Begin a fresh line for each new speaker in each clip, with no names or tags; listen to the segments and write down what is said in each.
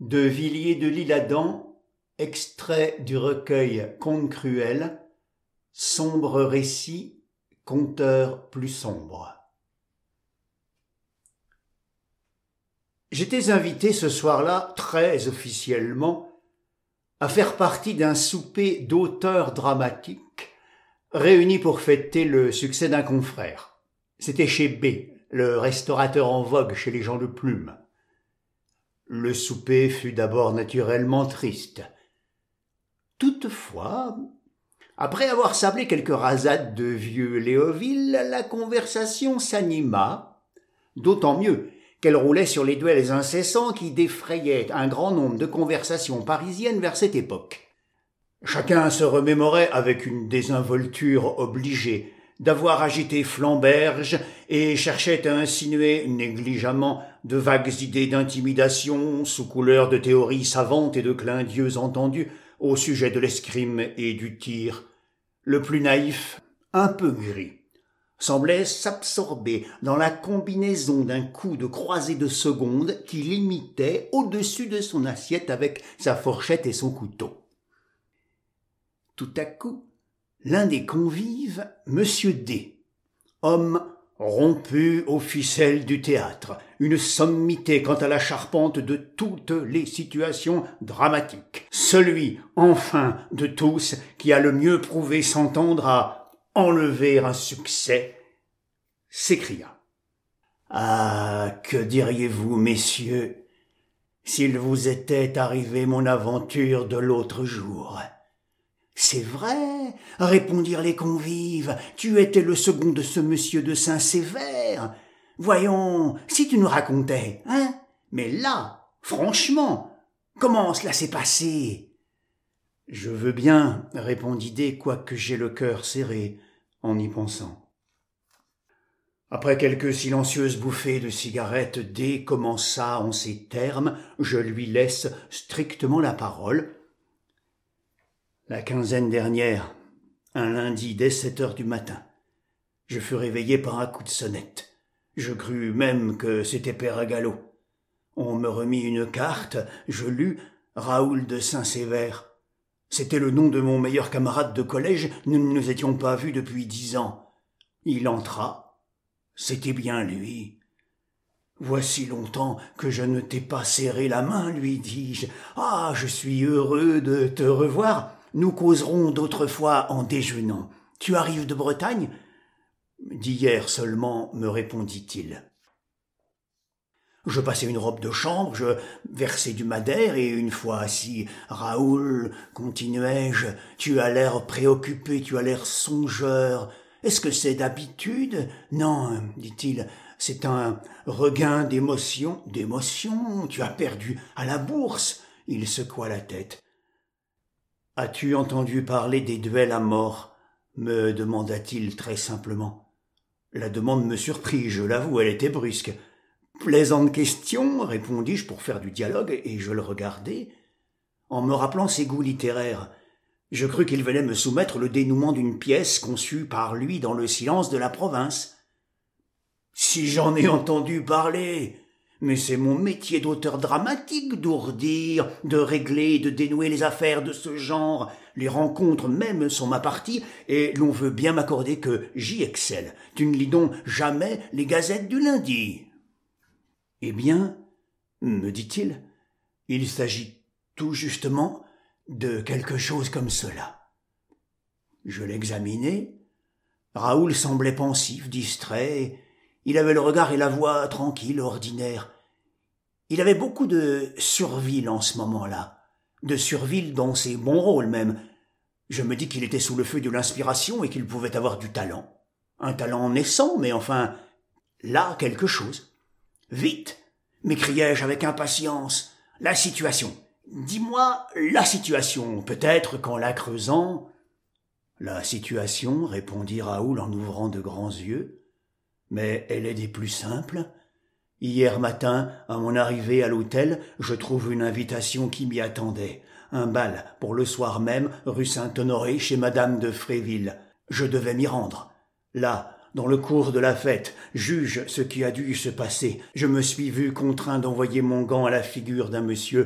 De Villiers de l'Isle-Adam, extrait du recueil Contes cruels, sombre récit, conteur plus sombre. J'étais invité ce soir-là, très officiellement, à faire partie d'un souper d'auteurs dramatiques réunis pour fêter le succès d'un confrère. C'était chez B, le restaurateur en vogue chez les gens de plume. Le souper fut d'abord naturellement triste. Toutefois, après avoir sablé quelques rasades de vieux Léoville, la conversation s'anima, d'autant mieux qu'elle roulait sur les duels incessants qui défrayaient un grand nombre de conversations parisiennes vers cette époque. Chacun se remémorait avec une désinvolture obligée d'avoir agité Flamberge et cherchait à insinuer négligemment de vagues idées d'intimidation sous couleur de théories savantes et de clins d'yeux entendus au sujet de l'escrime et du tir. Le plus naïf, un peu mûri, semblait s'absorber dans la combinaison d'un coup de croisée de seconde qu'il imitait au-dessus de son assiette avec sa fourchette et son couteau. Tout à coup, l'un des convives, Monsieur D, homme rompu aux ficelles du théâtre, une sommité quant à la charpente de toutes les situations dramatiques, celui, enfin, de tous qui a le mieux prouvé s'entendre à enlever un succès, s'écria. « Ah, que diriez-vous, messieurs, s'il vous était arrivé mon aventure de l'autre jour ?» « C'est vrai, répondirent les convives, tu étais le second de ce monsieur de Saint-Sévère. Voyons, si tu nous racontais, hein? Mais là, franchement, comment cela s'est passé ?» « Je veux bien, répondit D, quoique j'ai le cœur serré, en y pensant. » Après quelques silencieuses bouffées de cigarette, D commença en ces termes, je lui laisse strictement la parole. La quinzaine dernière, un lundi dès 7 heures du matin, je fus réveillé par un coup de sonnette. Je crus même que c'était Père Gallo. On me remit une carte, je lus « Raoul de Saint-Sévère ». C'était le nom de mon meilleur camarade de collège, nous ne nous étions pas vus depuis 10 ans. Il entra, c'était bien lui. « Voici longtemps que je ne t'ai pas serré la main, lui dis-je. Ah, je suis heureux de te revoir. Nous causerons d'autres fois en déjeunant. Tu arrives de Bretagne ? » ?»« D'hier seulement, me répondit-il. Je passai une robe de chambre, je versai du madère et une fois assis, « Raoul, continuai-je, tu as l'air préoccupé, tu as l'air songeur. Est-ce que c'est d'habitude ? » ?»« Non, dit-il, c'est un regain d'émotion. »« D'émotion ? Tu as perdu à la bourse ?» Il secoua la tête. « As-tu entendu parler des duels à mort ?» me demanda-t-il très simplement. La demande me surprit, je l'avoue, elle était brusque. « Plaisante question, répondis-je pour faire du dialogue, et je le regardai. En me rappelant ses goûts littéraires, je crus qu'il venait me soumettre le dénouement d'une pièce conçue par lui dans le silence de la province. « Si j'en ai entendu parler, mais c'est mon métier d'auteur dramatique d'ourdir, de régler, de dénouer les affaires de ce genre. Les rencontres même sont ma partie, et l'on veut bien m'accorder que j'y excelle. Tu ne lis donc jamais les gazettes du lundi. » « Eh bien, me dit-il, il s'agit tout justement de quelque chose comme cela. » Je l'examinai. Raoul semblait pensif, distrait. Il avait le regard et la voix tranquille, ordinaire. Il avait beaucoup de Surville en ce moment-là, de Surville dans ses bons rôles même. Je me dis qu'il était sous le feu de l'inspiration et qu'il pouvait avoir du talent. Un talent naissant, mais enfin, là quelque chose. « Vite !» m'écriai-je avec impatience. « La situation. Dis-moi la situation, peut-être qu'en la creusant... » « La situation, répondit Raoul en ouvrant de grands yeux, mais elle est des plus simples. Hier matin, à mon arrivée à l'hôtel, je trouve une invitation qui m'y attendait. Un bal, pour le soir même, rue Saint-Honoré, chez Madame de Fréville. Je devais m'y rendre. Là, dans le cours de la fête, juge ce qui a dû se passer. Je me suis vu contraint d'envoyer mon gant à la figure d'un monsieur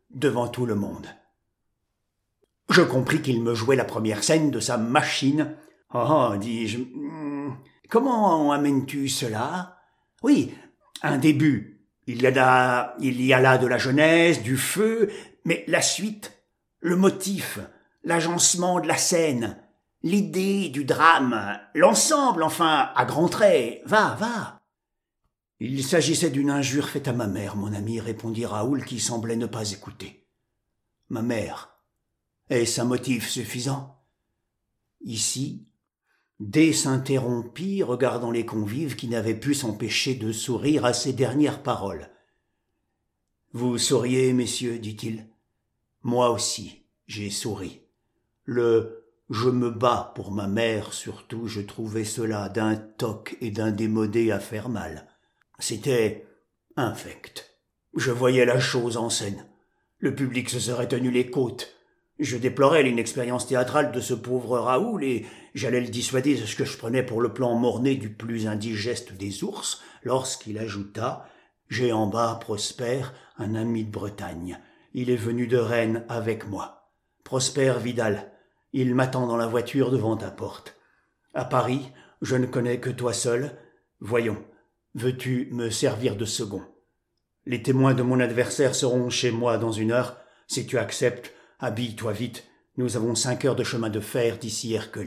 devant tout le monde. Je compris qu'il me jouait la première scène de sa machine. « Oh, dis-je, comment amènes-tu cela ? Oui, un début. Il y a là de la jeunesse, du feu, mais la suite, le motif, l'agencement de la scène, l'idée du drame, l'ensemble, enfin, à grands traits. Va. » Il s'agissait d'une injure faite à ma mère, mon ami, répondit Raoul, qui semblait ne pas écouter. Ma mère. Est-ce un motif suffisant ? Ici, D s'interrompit, regardant les convives qui n'avaient pu s'empêcher de sourire à ces dernières paroles. « Vous souriez, messieurs, dit-il. Moi aussi, j'ai souri. Je me bats pour ma mère, surtout, je trouvais cela d'un toc et d'un démodé à faire mal. C'était infect. Je voyais la chose en scène. Le public se serait tenu les côtes. Je déplorais l'inexpérience théâtrale de ce pauvre Raoul et j'allais le dissuader de ce que je prenais pour le plan morné du plus indigeste des ours lorsqu'il ajouta « J'ai en bas Prosper, un ami de Bretagne. Il est venu de Rennes avec moi. Prosper Vidal, il m'attend dans la voiture devant ta porte. À Paris, je ne connais que toi seul. Voyons, veux-tu me servir de second ? Les témoins de mon adversaire seront chez moi dans 1 heure. Si tu acceptes, habille-toi vite, nous avons 5 heures de chemin de fer d'ici Erquelines. »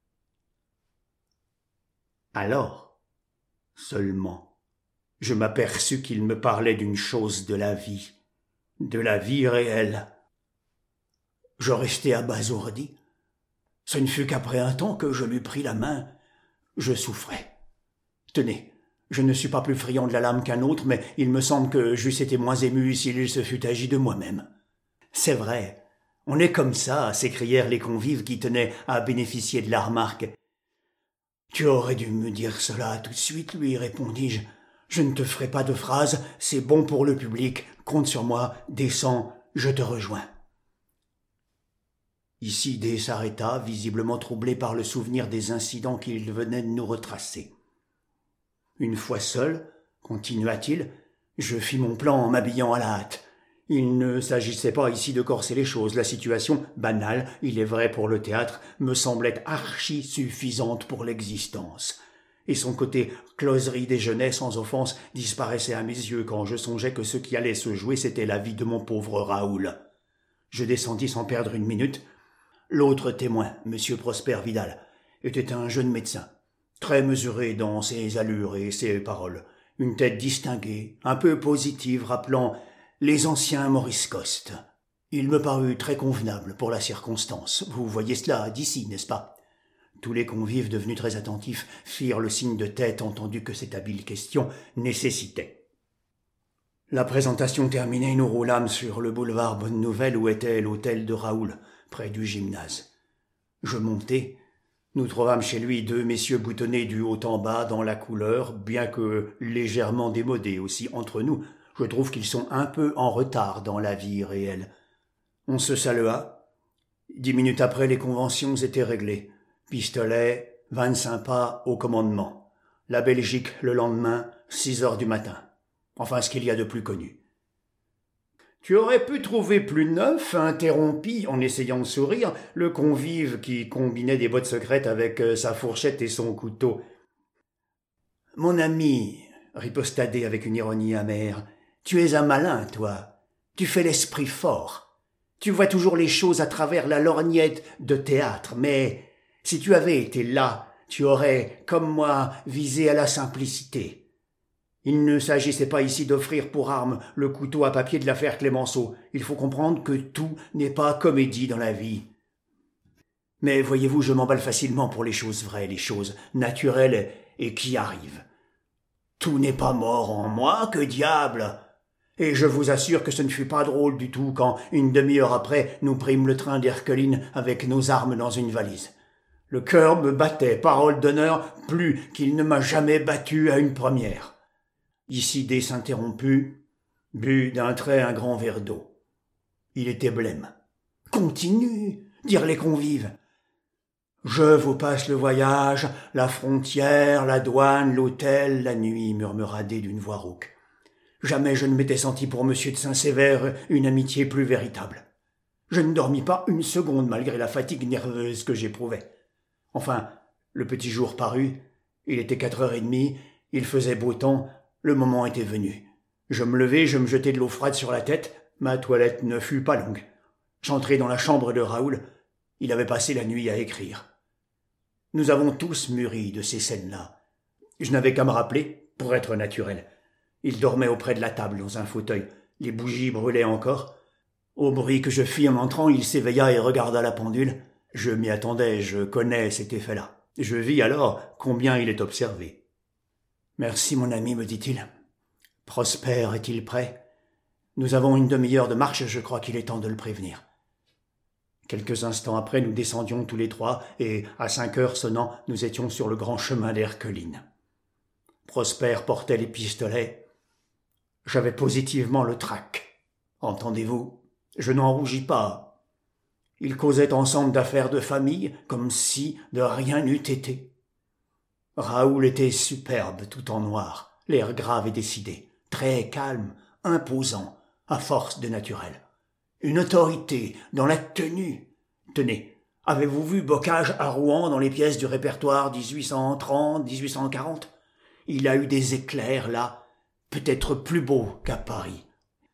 Alors, seulement, je m'aperçus qu'il me parlait d'une chose de la vie réelle. Je restai abasourdi. Ce ne fut qu'après un temps que je lui pris la main. Je souffrais. Tenez, je ne suis pas plus friand de la lame qu'un autre, mais il me semble que j'eusse été moins ému s'il se fût agi de moi-même. C'est vrai, on est comme ça, s'écrièrent les convives qui tenaient à bénéficier de la remarque. Tu aurais dû me dire cela tout de suite, lui répondis-je. Je ne te ferai pas de phrase, c'est bon pour le public, compte sur moi, descends, je te rejoins. Ici, D s'arrêta, visiblement troublé par le souvenir des incidents qu'il venait de nous retracer. Une fois seul, continua-t-il, je fis mon plan en m'habillant à la hâte. Il ne s'agissait pas ici de corser les choses. La situation, banale, il est vrai pour le théâtre, me semblait archi-suffisante pour l'existence. Et son côté closerie déjeuner, sans offense, disparaissait à mes yeux quand je songeais que ce qui allait se jouer, c'était la vie de mon pauvre Raoul. Je descendis sans perdre 1 minute. L'autre témoin, M. Prosper Vidal, était un jeune médecin, très mesuré dans ses allures et ses paroles, une tête distinguée, un peu positive, rappelant les anciens Maurice Coste. Il me parut très convenable pour la circonstance. Vous voyez cela d'ici, n'est-ce pas ? Tous les convives, devenus très attentifs, firent le signe de tête, entendu que cette habile question nécessitait. La présentation terminée, nous roulâmes sur le boulevard Bonne-Nouvelle où était l'hôtel de Raoul, près du gymnase. Je montai. Nous trouvâmes chez lui 2 messieurs boutonnés du haut en bas dans la couleur, bien que légèrement démodés aussi entre nous. Je trouve qu'ils sont un peu en retard dans la vie réelle. On se salua. 10 minutes après, les conventions étaient réglées. Pistolet, 25 pas au commandement. La Belgique, le lendemain, 6 heures du matin. Enfin, ce qu'il y a de plus connu. « Tu aurais pu trouver plus neuf » interrompit, en essayant de sourire, le convive qui combinait des bottes secrètes avec sa fourchette et son couteau. « Mon ami, » riposta D avec une ironie amère, « tu es un malin, toi. Tu fais l'esprit fort. Tu vois toujours les choses à travers la lorgnette de théâtre, mais si tu avais été là, tu aurais, comme moi, visé à la simplicité. Il ne s'agissait pas ici d'offrir pour arme le couteau à papier de l'affaire Clémenceau. Il faut comprendre que tout n'est pas comédie dans la vie. Mais voyez-vous, je m'emballe facilement pour les choses vraies, les choses naturelles et qui arrivent. Tout n'est pas mort en moi, que diable! Et je vous assure que ce ne fut pas drôle du tout quand, 1 demi-heure après, nous prîmes le train d'Erquelines avec nos armes dans une valise. Le cœur me battait, parole d'honneur, plus qu'il ne m'a jamais battu à une première. Ici D s'interromput, but d'un trait un grand verre d'eau. Il était blême. « Continue » dirent les convives. « Je vous passe le voyage, la frontière, la douane, l'hôtel, la nuit » murmura D d'une voix rauque. Jamais je ne m'étais senti pour monsieur de Saint-Sévère une amitié plus véritable. Je ne dormis pas une seconde malgré la fatigue nerveuse que j'éprouvais. Enfin, le petit jour parut, il était 4h30, il faisait beau temps, le moment était venu. Je me levai, je me jetai de l'eau froide sur la tête, ma toilette ne fut pas longue. J'entrai dans la chambre de Raoul, il avait passé la nuit à écrire. Nous avons tous mûri de ces scènes-là. Je n'avais qu'à me rappeler, pour être naturel. Il dormait auprès de la table dans un fauteuil, les bougies brûlaient encore. Au bruit que je fis en entrant, il s'éveilla et regarda la pendule. Je m'y attendais, je connais cet effet-là. Je vis alors combien il est observé. « Merci, mon ami, me dit-il. Prosper est-il prêt ? Nous avons une demi-heure de marche, je crois qu'il est temps de le prévenir. » Quelques instants après, nous descendions tous les trois, et, à 5h sonnant, nous étions sur le grand chemin d'Erqueline. Prosper portait les pistolets. J'avais positivement le trac. Entendez-vous ? Je n'en rougis pas. Ils causaient ensemble d'affaires de famille, comme si de rien n'eût été. Raoul était superbe, tout en noir, l'air grave et décidé, très calme, imposant, à force de naturel. Une autorité dans la tenue. Tenez, avez-vous vu Bocage à Rouen dans les pièces du répertoire 1830-1840 ? Il a eu des éclairs là, peut-être plus beaux qu'à Paris.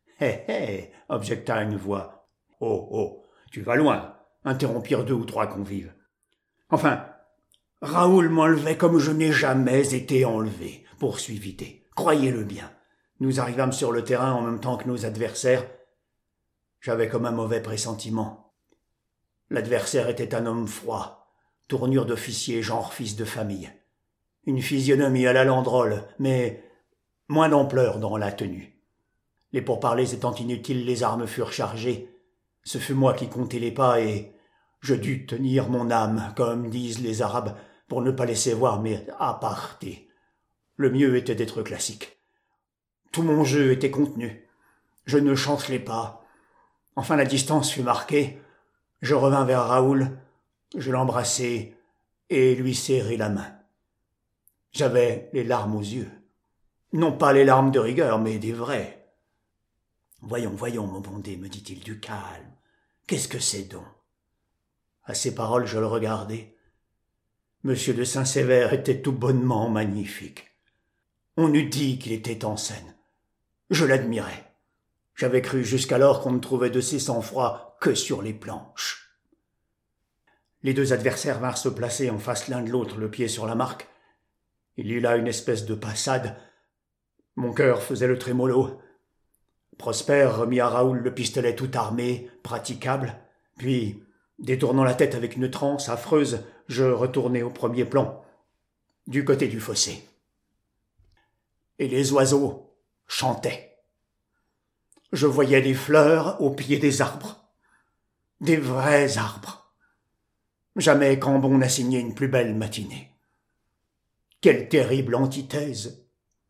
Hé, objecta une voix. Oh, oh, tu vas loin, interrompirent 2 ou 3 convives. Enfin, Raoul m'enlevait comme je n'ai jamais été enlevé, poursuivit D. Croyez-le bien. Nous arrivâmes sur le terrain en même temps que nos adversaires. J'avais comme un mauvais pressentiment. L'adversaire était un homme froid, tournure d'officier, genre fils de famille. Une physionomie à la Landrol, mais moins d'ampleur dans la tenue. Les pourparlers étant inutiles, les armes furent chargées. Ce fut moi qui comptai les pas et je dus tenir mon âme, comme disent les Arabes, pour ne pas laisser voir mes apartés. Le mieux était d'être classique. Tout mon jeu était contenu. Je ne chancelais pas. Enfin la distance fut marquée. Je revins vers Raoul, je l'embrassai et lui serrai la main. J'avais les larmes aux yeux. Non pas les larmes de rigueur, mais des vraies. « Voyons, mon bon D, me dit-il, du calme. Qu'est-ce que c'est donc ?» À ces paroles, je le regardai. Monsieur de Saint-Sévère était tout bonnement magnifique. On eût dit qu'il était en scène. Je l'admirais. J'avais cru jusqu'alors qu'on ne trouvait de ces sang-froid que sur les planches. Les 2 adversaires vinrent se placer en face l'un de l'autre, le pied sur la marque. Il y eut là une espèce de passade. Mon cœur faisait le trémolo. Prosper remit à Raoul le pistolet tout armé, praticable, puis, détournant la tête avec une transe affreuse, je retournai au premier plan, du côté du fossé. Et les oiseaux chantaient. Je voyais des fleurs au pied des arbres, des vrais arbres. Jamais Cambon n'a signé une plus belle matinée. Quelle terrible antithèse.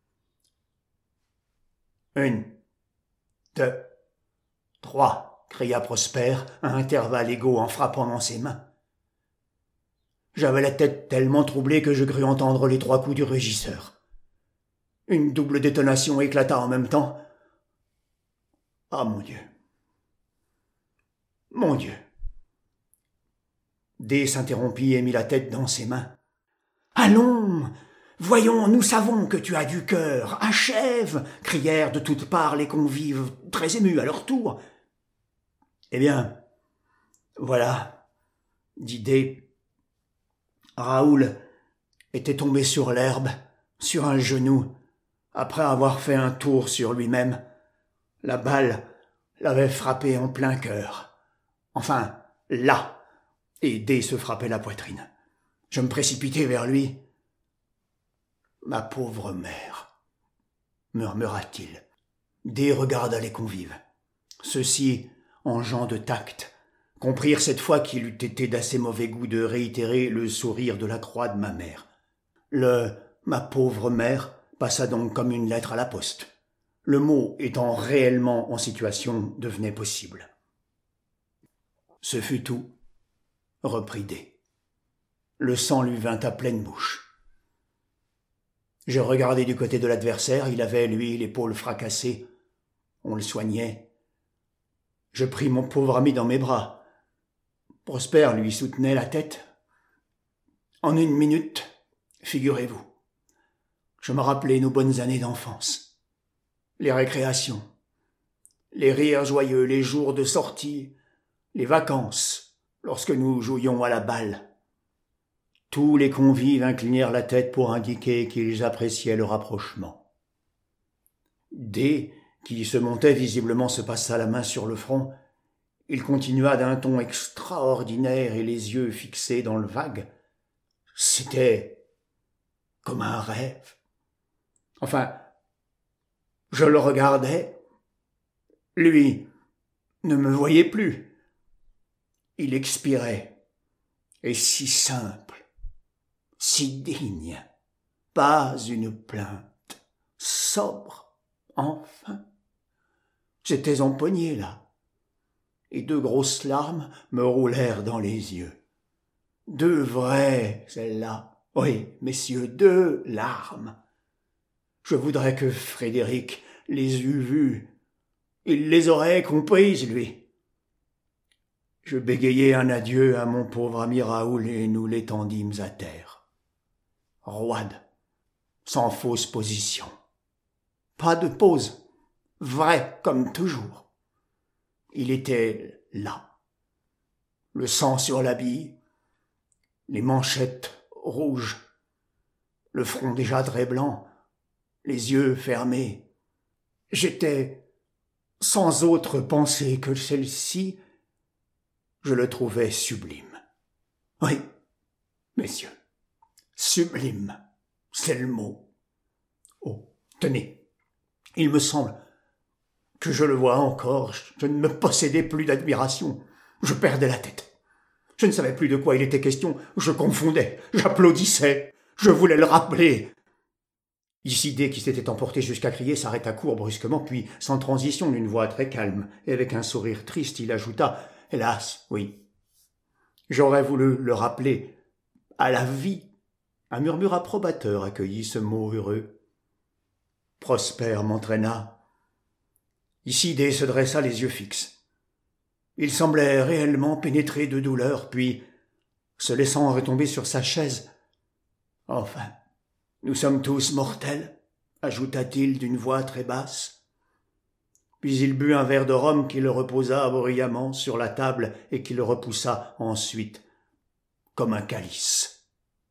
1, 2, 3, cria Prosper, à intervalles égaux en frappant dans ses mains. J'avais la tête tellement troublée que je crus entendre les 3 coups du régisseur. Une double détonation éclata en même temps. Ah, mon Dieu. Mon Dieu. D s'interrompit et mit la tête dans ses mains. Allons, voyons, nous savons que tu as du cœur. Achève, crièrent de toutes parts les convives, très émus à leur tour. Eh bien, voilà, dit D. Raoul était tombé sur l'herbe, sur un genou, après avoir fait un tour sur lui-même. La balle l'avait frappé en plein cœur. Enfin, là, et D se frappait la poitrine. Je me précipitai vers lui. « Ma pauvre mère !» murmura-t-il. D regarda les convives. Ceux-ci, en gens de tact, comprirent cette fois qu'il eût été d'assez mauvais goût de réitérer le sourire de la croix de ma mère. Le « ma pauvre mère » passa donc comme une lettre à la poste. Le mot étant réellement en situation devenait possible. Ce fut tout, reprit D. Le sang lui vint à pleine bouche. Je regardai du côté de l'adversaire, il avait, lui, l'épaule fracassée. On le soignait. Je pris mon pauvre ami dans mes bras. Prosper lui soutenait la tête. En une minute, figurez-vous, je me rappelais nos bonnes années d'enfance, les récréations, les rires joyeux, les jours de sortie, les vacances, lorsque nous jouions à la balle. Tous les convives inclinèrent la tête pour indiquer qu'ils appréciaient le rapprochement. D, qui se montait visiblement, se passa la main sur le front. Il continua d'un ton extraordinaire et les yeux fixés dans le vague. C'était comme un rêve. Enfin, je le regardais. Lui ne me voyait plus. Il expirait. Et si simple, si digne. Pas une plainte. Sobre, enfin. J'étais empoigné là. Et 2 grosses larmes me roulèrent dans les yeux. 2 vraies, celles-là. Oui, messieurs, 2 larmes. Je voudrais que Frédéric les eût vues. Il les aurait comprises, lui. Je bégayai un adieu à mon pauvre ami Raoul et nous l'étendîmes à terre. Roide, sans fausse position. Pas de pause, vrai comme toujours. Il était là. Le sang sur l'habit, les manchettes rouges, le front déjà très blanc, les yeux fermés. J'étais sans autre pensée que celle-ci. Je le trouvais sublime. Oui, messieurs, sublime, c'est le mot. Oh, tenez, il me semble que je le vois encore, je ne me possédais plus d'admiration. Je perdais la tête. Je ne savais plus de quoi il était question. Je confondais, j'applaudissais, je voulais le rappeler. Isidée, qui s'était emporté jusqu'à crier, s'arrêta court brusquement, puis, sans transition, d'une voix très calme, et avec un sourire triste, il ajouta « Hélas, oui. J'aurais voulu le rappeler à la vie. » Un murmure approbateur accueillit ce mot heureux. Prosper m'entraîna. Isidée se dressa les yeux fixes. Il semblait réellement pénétré de douleur, puis, se laissant retomber sur sa chaise, « Enfin, nous sommes tous mortels, » ajouta-t-il d'une voix très basse. Puis il but un verre de rhum qui le reposa bruyamment sur la table et qui le repoussa ensuite, comme un calice.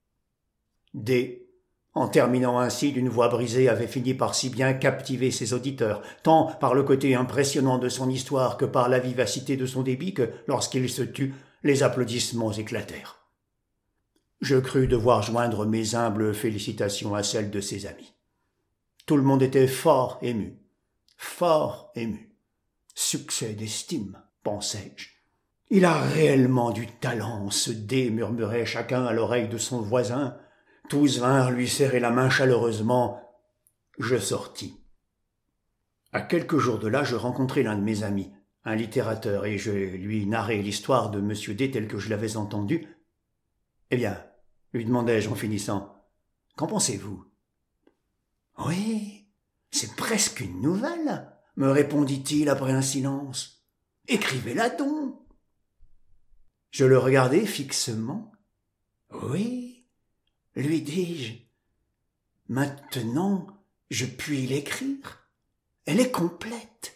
D, en terminant ainsi d'une voix brisée, avait fini par si bien captiver ses auditeurs, tant par le côté impressionnant de son histoire que par la vivacité de son débit, que, lorsqu'il se tut, les applaudissements éclatèrent. Je crus devoir joindre mes humbles félicitations à celles de ses amis. Tout le monde était fort ému. Fort ému. Succès d'estime, pensai-je. Il a réellement du talent, ce D, murmurait chacun à l'oreille de son voisin. Tous vinrent lui serrer la main chaleureusement. Je sortis. À quelques jours de là, je rencontrai l'un de mes amis, un littérateur, et je lui narrai l'histoire de M. D telle que je l'avais entendue. « Eh bien, lui demandai-je en finissant, qu'en pensez-vous ?»« Oui, c'est presque une nouvelle, » me répondit-il après un silence. « Écrivez-la donc. » Je le regardai fixement. « Oui, lui dis-je, maintenant je puis l'écrire. Elle est complète.